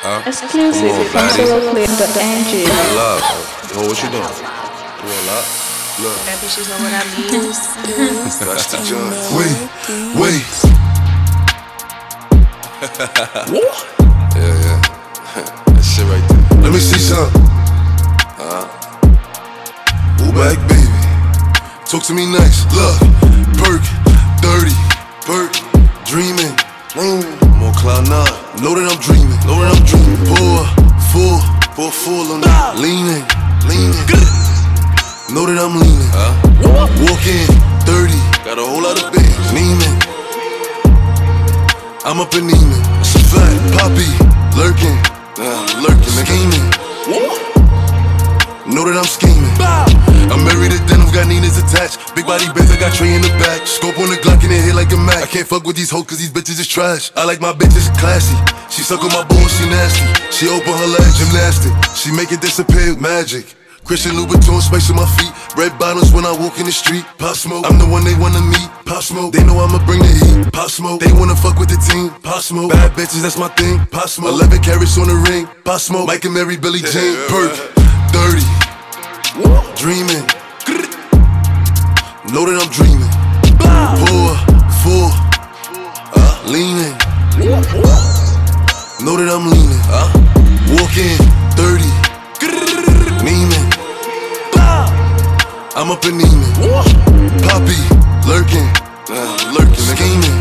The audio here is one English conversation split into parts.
Exclusive from soloclip.ng. Love. Yo, what you doing? You want love? Look. That bitches know what I mean. That's the joint. Wait. Yeah. That shit right there. Let me see something. Move back, baby. Talk to me nice. Look, perk, dirty, perk, dreaming. More cloud nine. Know that I'm dreaming. Pour full on that. Leaning. Know that I'm leaning. Walk in, 30. Got a whole lot of things. Neiman. I'm up in Neiman. It's a fact. Poppy, lurking, scheming. Know that I'm scheming. I'm married to denim, got Nina's attached. Big body bands, I got Trey in the back. Scope on the Glock and it hit like a Mac. I can't fuck with these hoes cause these bitches is trash. I like my bitches classy. She suck on my balls, she nasty. She open her legs, gymnastic. She make it disappear, magic. Christian Louboutin, space on my feet. Red bottoms when I walk in the street. Pop Smoke, I'm the one they wanna meet. Pop Smoke, they know I'ma bring the heat. Pop Smoke, they wanna fuck with the team. Pop Smoke, bad bitches, that's my thing. Pop Smoke, 11 carats on the ring. Pop Smoke, Mike and Mary, Billie Jean. Perk, dirty, dreaming. Know that I'm dreaming. Pour, full, leaning. Know that I'm leaning. Walk in, 30, Neiman. I'm up in Neiman. Poppy, lurking, scheming.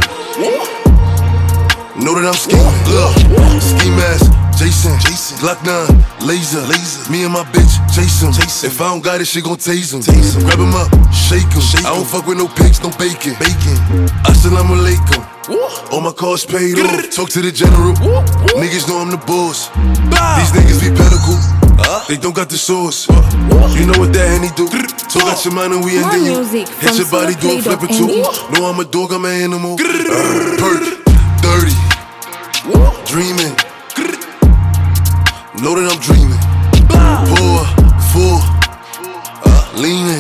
Know that I'm scheming. Look, ski mask, Jason. Glock 9, laser. Me and my bitch, Jason. If I don't got it, she gon' tase him. Grab him up, shake him. I don't fuck with no pigs, no bacon. Assalamu alaikum. All my cars paid off. Talk to the general. Niggas know I'm the boss. These niggas be pedicle. They don't got the sauce. You know what that Henny do? Talk out your mind and we More ending you. music Hit your from body, do a flip or two. soloclip.ng. No, I'm a dog, I'm an animal. Perk, dirty, dreaming. Know that I'm dreaming. Pour, full, leaning.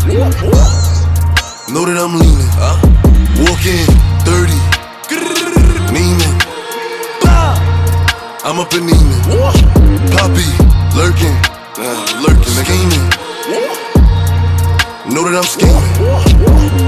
Know that I'm leaning. Walk in, 30, Neiman. I'm up in Neiman. Poppy, lurking, scheming. Know that I'm scheming.